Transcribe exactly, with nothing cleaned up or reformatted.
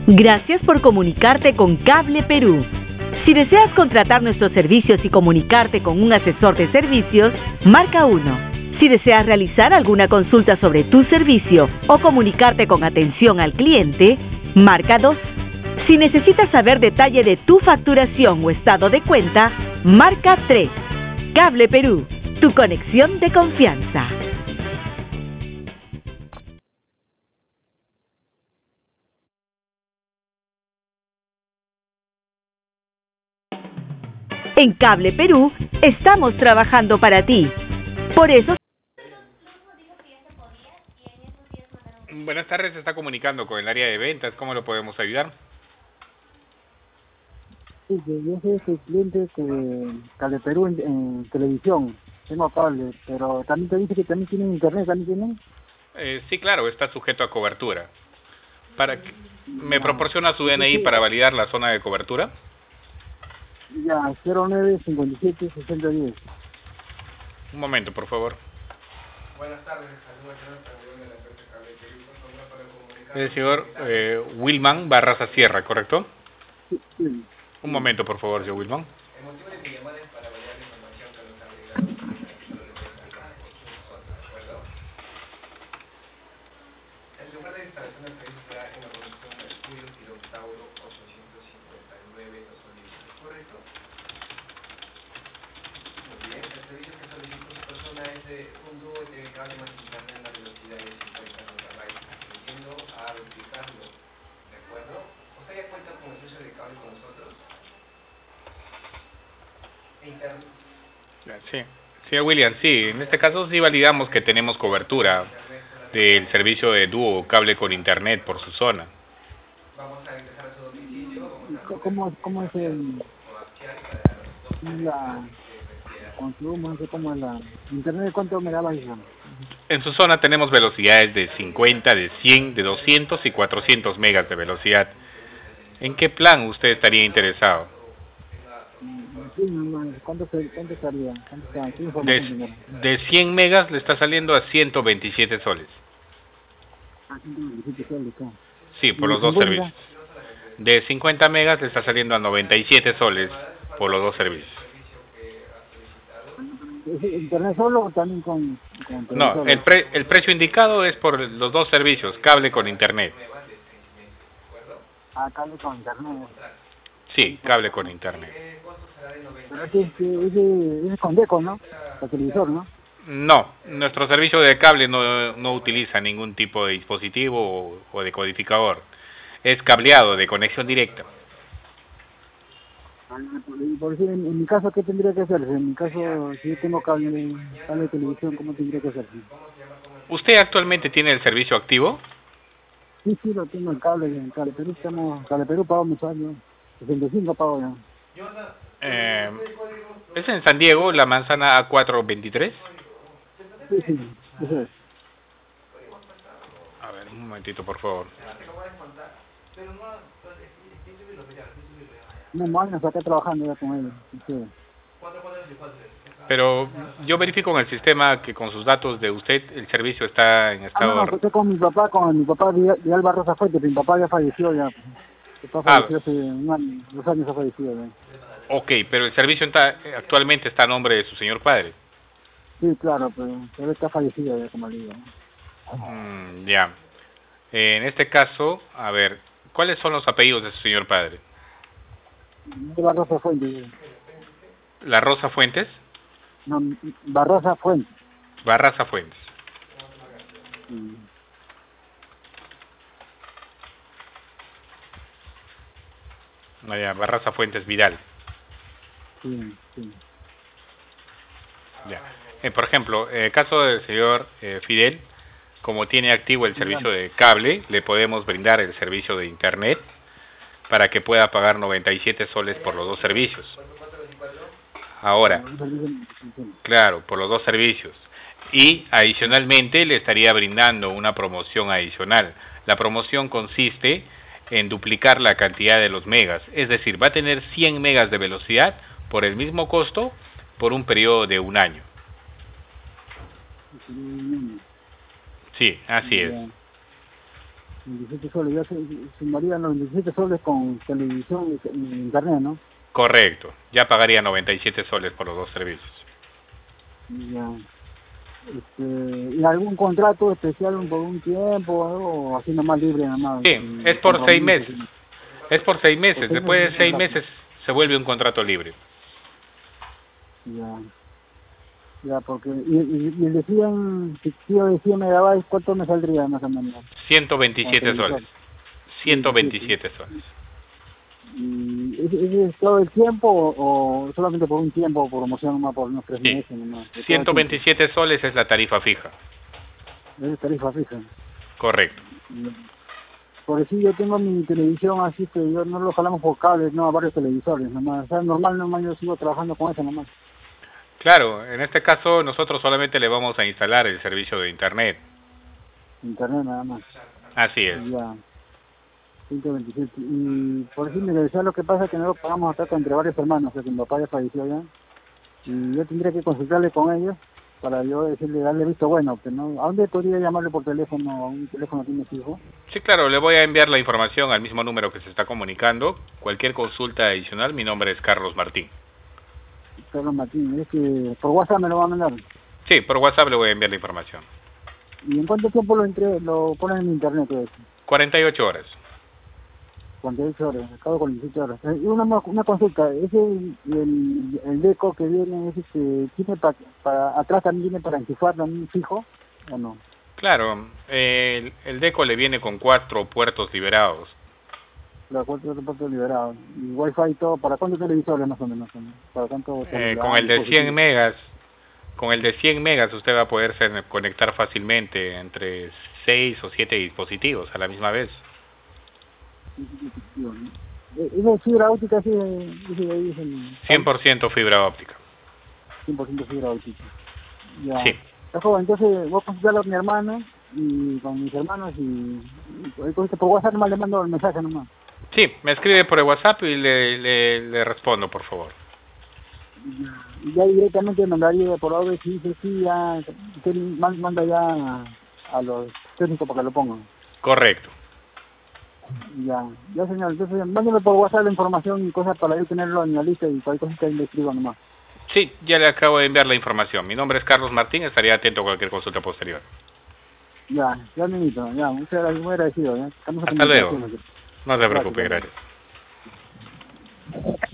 Gracias por comunicarte con Cable Perú. Si deseas contratar nuestros servicios y comunicarte con un asesor de servicios, marca uno. Si deseas realizar alguna consulta sobre tu servicio o comunicarte con atención al cliente, marca dos. Si necesitas saber detalle de tu facturación o estado de cuenta, marca tres. Cable Perú, tu conexión de confianza. En Cable Perú estamos trabajando para ti. Por eso... Buenas tardes, se está comunicando con el área de ventas. ¿Cómo lo podemos ayudar? Sí, yo soy ese cliente de Cable Perú en, en televisión. Tengo cable, pero también te dice que también tienen internet, ¿también tienen? Eh, sí, claro, está sujeto a cobertura. Para que, ¿Me proporciona su D N I para validar la zona de cobertura? Ya, cero nueve cincuenta y siete sesenta diez. Un momento, por favor. Buenas tardes, saludos a de la empresa Cable Perú, por favor, para comunicar. El señor eh, Wilman Barraza Sierra, ¿correcto? Sí, sí. Un momento, por favor, señor Wilman. El motivo de mi llamada es para validar la información que nos ha agregado usted ¿de acuerdo? El lugar de instalación del país será en la producción Mercurio Tirotauro ochocientos cincuenta y nueve dos solicitudes, ¿correcto? Muy bien, el servicio que solicitó su persona es de un dúo de cable más internet en la velocidad de cincuenta megabytes, incluyendo a duplicarlo, ¿de acuerdo? ¿Usted ya cuenta con el servicio de cable con nosotros? Internet. Sí, señor William, sí, en este caso sí validamos que tenemos cobertura del servicio de dúo cable con internet por su zona. Vamos a ingresar a su domicilio. ¿Cómo, cómo es el, la consumo? No sé cómo es la internet, ¿cuánto megabytes? En su zona tenemos velocidades de cincuenta, de cien, de doscientos y cuatrocientos megas de velocidad. ¿En qué plan usted estaría interesado? ¿Cuánto, cuánto estaría? ¿Cuánto de, de cien megas le está saliendo a ciento veintisiete soles. Ah, ciento veintisiete soles, claro. Sí, por los dos servicios. De cincuenta megas le está saliendo a noventa y siete soles por los dos servicios. ¿Internet solo o también con...? con no, el, pre, el precio indicado es por los dos servicios, cable con internet. Ah, cable con internet. Sí, cable con internet. Pero ese, ese, ese es con deco, ¿no? El televisor, ¿no? No, nuestro servicio de cable no, no utiliza ningún tipo de dispositivo o, o decodificador. Es cableado de conexión directa. Y por decir, en, en mi caso, ¿qué tendría que hacer? En mi caso, si yo tengo cable, cable de televisión, ¿cómo tendría que hacer? ¿Usted actualmente tiene el servicio activo? Sí, sí, lo tengo el cable, en Cable Perú, estamos, Cable Perú pago mensual, sesenta y cinco pago ya. Eh, ¿Es en San Diego, la manzana A cuatrocientos veintitrés? Sí, sí, eso es. A ver, un momentito, por favor. No, años acá trabajando ya con él. Sí. Pero yo verifico en el sistema que con sus datos de usted el servicio está en estado... Ah, no, no, estoy con mi papá, con mi papá de, de Alba Rosa Fuentes, mi papá ya falleció ya. Mi papá falleció ah. hace un año, dos años ha fallecido ya. Ok, pero el servicio está, actualmente está a nombre de su señor padre. Sí, claro, pero él está fallecido ya, como le digo. Mm, ya. Eh, en este caso, a ver, ¿cuáles son los apellidos de su señor padre? Barrosa Fuentes. ¿La Rosa Fuentes? No, Barrosa Fuentes. Barraza Fuentes. Mm. No, ya, Barraza Fuentes Vidal. Sí, sí. Ya. Eh, por ejemplo, en el caso del señor eh, Fidel, como tiene activo el servicio de cable, le podemos brindar el servicio de internet para que pueda pagar noventa y siete soles por los dos servicios. Ahora, claro, por los dos servicios. Y adicionalmente le estaría brindando una promoción adicional. La promoción consiste en duplicar la cantidad de los megas. Es decir, va a tener cien megas de velocidad por el mismo costo por un periodo de un año. Sí, así es. veintisiete soles, ya se sumarían los veintisiete soles con televisión y, y internet, ¿no? Correcto, ya pagaría noventa y siete soles por los dos servicios. Ya. Este, ¿y algún contrato especial por un tiempo o así nomás libre nomás? Sí, y es por seis compromiso, meses. sí. Es por seis meses. Por seis Después de meses, seis contrato. meses se vuelve un contrato libre. Ya. Ya, porque... Y, y, y el de cien, si quiero de cien megabytes, ¿cuánto me saldría más o menos? ciento veintisiete Con soles. televisor. ciento veintisiete soles. ¿Y ese, ese es todo el tiempo o, o solamente por un tiempo, por promoción nomás, por unos tres Sí. meses nomás? De todo el ciento tiempo. veintisiete soles es la tarifa fija. Es tarifa fija. Correcto. Ya. Por eso yo tengo mi televisión así que yo no lo jalamos por cables, no a varios televisores nomás. O sea, normal nomás yo sigo trabajando con eso nomás. Claro, en este caso nosotros solamente le vamos a instalar el servicio de internet. Internet nada más. Así es. Ya. ciento veintisiete. Y por eso me decía lo que pasa es que no lo pagamos acá entre varios hermanos, o sea que mi papá ya falleció ya. Y yo tendría que consultarle con ellos para yo decirle, darle visto bueno, que no. ¿A dónde podría llamarle por teléfono? ¿A un teléfono tiene su hijo? Sí, claro, le voy a enviar la información al mismo número que se está comunicando. Cualquier consulta adicional, mi nombre es Carlos Martín. Carlos Martín, es que por WhatsApp me lo va a mandar. Sí, por WhatsApp le voy a enviar la información. ¿Y en cuánto tiempo lo entre, lo ponen en internet todo eso? cuarenta y ocho horas. cuarenta y ocho horas, acabo con dieciocho horas. Eh, Y una, una consulta, ese el, el deco que viene, ese que tiene para, para atrás también viene para enchufar también fijo, ¿o no? Claro, eh, el, el Deco le viene con cuatro puertos liberados. Los cuatro puertos liberados. Y wifi y todo, ¿para cuántos televisores más o menos? ¿Para cuánto? Eh, con el de cien megas, con el de cien megas usted va a poderse conectar fácilmente entre seis o siete dispositivos a la misma vez. ¿Es de fibra óptica? Sí, dice ahí es el cien por ciento fibra óptica. cien por ciento fibra óptica. Ya. Sí. Está joven, entonces voy a consultarlo con mi hermano y con mis hermanos y, y entonces por WhatsApp nomás le mando el mensaje nomás. Sí, me escribe por el WhatsApp y le, le, le respondo, por favor. Y ya directamente mandaría por audio si dice sí, ya usted man- manda ya a, a los técnicos para que lo pongan. Correcto. Ya, ya señor, entonces mándeme por WhatsApp la información y cosas para yo tenerlo en la lista y cualquier cosa que le escriba nomás. Sí, ya le acabo de enviar la información. Mi nombre es Carlos Martín, estaría atento a cualquier consulta posterior. Ya, ya amiguito, ya, muchas gracias, muy agradecido, ¿ya? Estamos en Hasta luego. comunicación. No se preocupe, Gracias. gracias.